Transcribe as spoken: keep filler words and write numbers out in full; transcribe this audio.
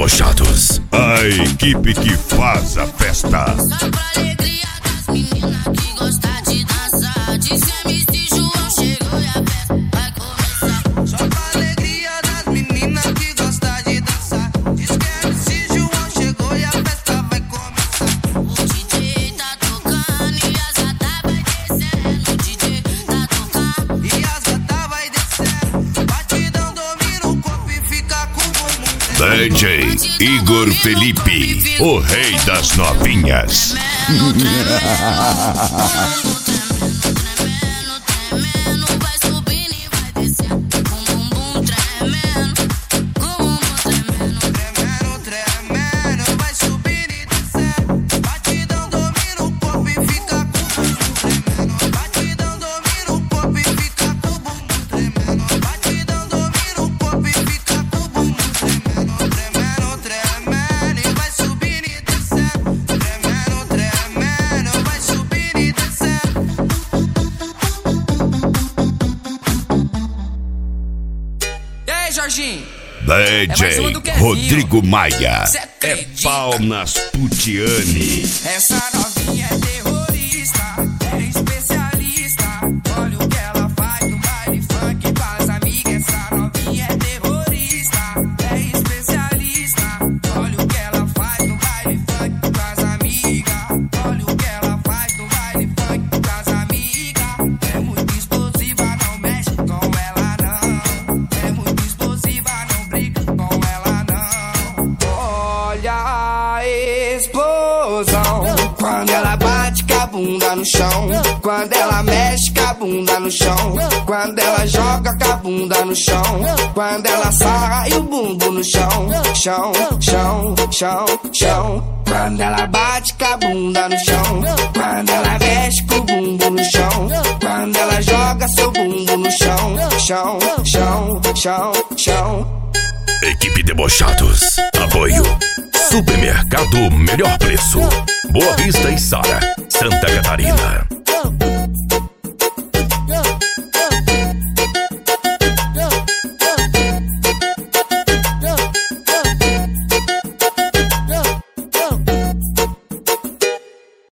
Debochados, a equipe que faz a festa. Só pra alegria das meninas que gostam de dançar. Diz que M C João chegou e a festa vai começar. Só pra alegria das meninas que gostam de dançar. Diz que M C João chegou e a festa vai começar. O D J tá tocando e as gatas vai descendo. O D J tá tocando E as gatas vai descendo. Batidão domina o corpo e fica com o bumbum. D J Igor Felipe, o rei das novinhas. tremendo, tremendo, tremendo, vai subindo e vai descendo. Com o bumbum tremendo, com o bumbum tremendo. Tremendo, tremendo, vai subindo e descendo. Batidão domina o corpo e fica com o bumbum tremendo. Batidão domina o corpo e fica com o bumbum tremendo. Batidão domina o corpo e fica com o bumbum tremendo. Tremendo, tremendo, e vai subindo e descendo. Tremendo, tremendo, vai subindo e descendo. E aí, Jorginho? D mais uma J do Kevinho. Rodrigo Maia, Cê é acredita? pau nas Putiane. Essa novinha é terrorista, é especialista. Olha o que ela faz no baile funk com as amigas. Essa novinha é terrorista, é especialista. Olha o que ela faz no baile funk com as amigas. Olha o que ela faz no baile funk com as amigas. É muito explosiva, não mexe com ela não. É muito explosiva, não briga com ela não. Olha a explosão quando ela bate com a bunda no chão, quando ela mexe com a bunda no chão, quando ela joga com a bunda no chão, quando ela sarra e o bumbum no chão, chão, chão, chão, chão. Quando ela bate com a bunda no chão, quando ela mexe com o bumbum no chão, quando ela joga seu bumbum no chão, chão, chão, chão, chão. Equipe Debochados, apoio Supermercado Melhor Preço, Boa Vista e Sara, Santa Catarina.